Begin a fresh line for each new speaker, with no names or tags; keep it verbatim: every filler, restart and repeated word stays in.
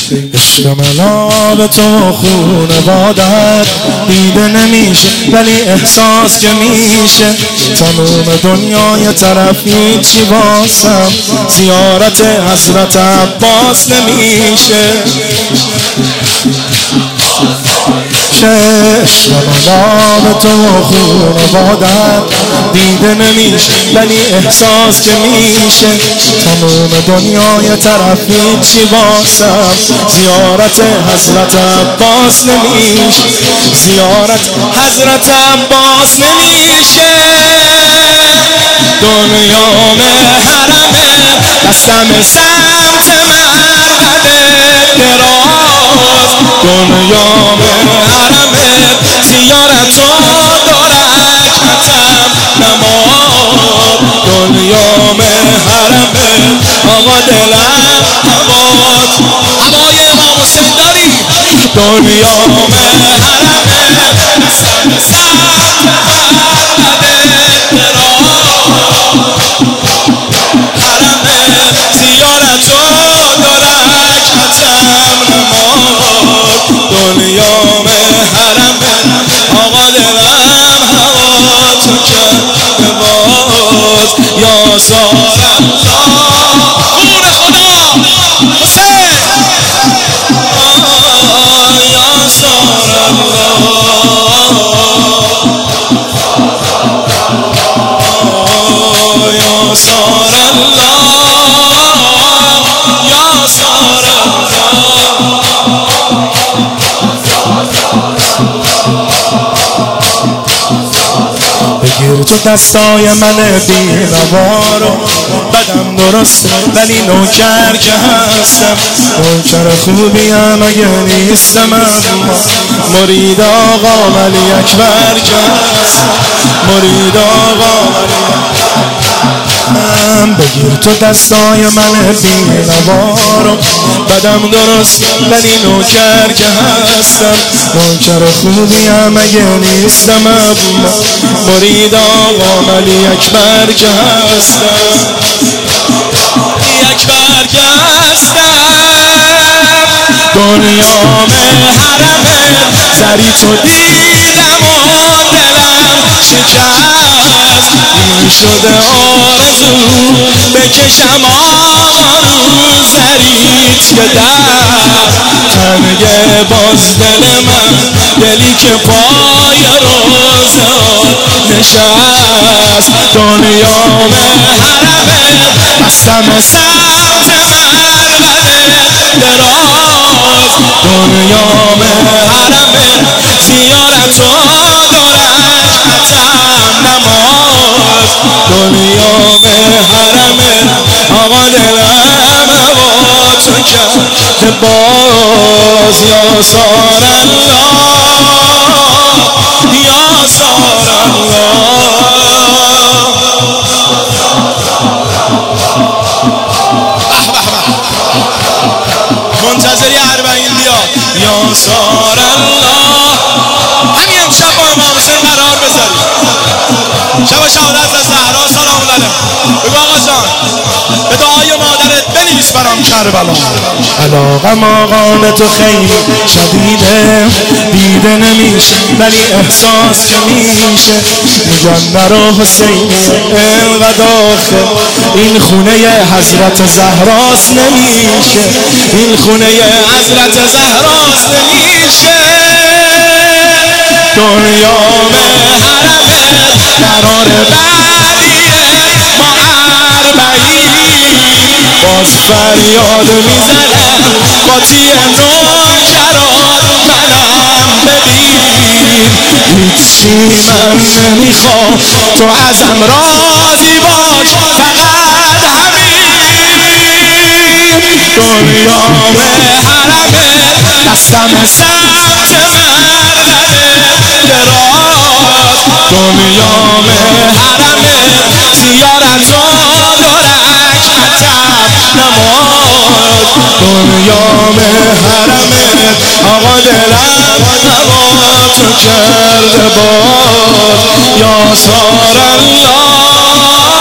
عشق من آب تو خون بادر دیده نمیشه ولی احساس که میشه تموم دنیای طرفی چی واسم زیارت حضرت عباس نمیشه عشق من آب تو خون بادر دیده نمیشه ولی احساس که میشه تموم دنیای طرفی چی واسم زیارت حضرت عباس نمیشه زیارت حضرت عباس نمیشه دنیام حرمه قسم سمت مرقد دراز دنیام حرمه زیارت و درکتم نماز دنیام حرمه آقا دلم هوات هوای امام حسین داری دنیام حرمه قسم سمت مرقد حرمه زیارت و درکتم نماز دنیام حرمه آقا دلم هوا تو کرده باز یا سار الله خون خدا حسین یا سار الله یا سار الله یا سار الله بگیر تو دستای من بی‌نوا رو بدم درست ولی نوکر که هستم نوکر خوبیم اگه نیستم اما مرید آقا ولی اکبر که هستم مرید آقا بگیر تو دستای من بی‌نوا رو بدم درست ولی نوکر که هستم نوکر خوبیم اگه نیستم اما مرید آقا ولی اکبر که هستم اکبر که هستم دنیام حرمه سری تو دیدم و دلم شکست این شده آرزو بکشم آمارو زریت که در تنگه باز دل من دلی که پای روزه نشست دنیام حرمه قسم سمت مرقد دراز دنیام حرمه زیارت و درکتم نماز دنیام حرمه آقا دلم هوا تو کرده باز یا سار الله یا سار الله منتظری اربعین بیا یا سار الله همین امشب با امام حسین قرار بذاریم شب شهادت از زهرا سلام علیه بگو آقا جان به دعای مادرت بنویس برام کربلا علاقم آقان تو خیلی شدیده دیده نمیشه ولی احساس که میشه میگن نرو حسینی اینقدر آخه این خونه حضرت زهراست نمیشه این خونه حضرت زهراست نمیشه دنیام حرمه قرار بعدیه ما اربعین باز فریاد میزنم قاطی نوکرات منم ببین هیچی من نمیخوام تو ازم راضی باش فقط همین دنیام حرمه قسم سمت مرقد دراز دنیام حرمه زیارت و درکتم نماز دنیام حرمه آقا دلم هوا تو کرده باز یا سار الله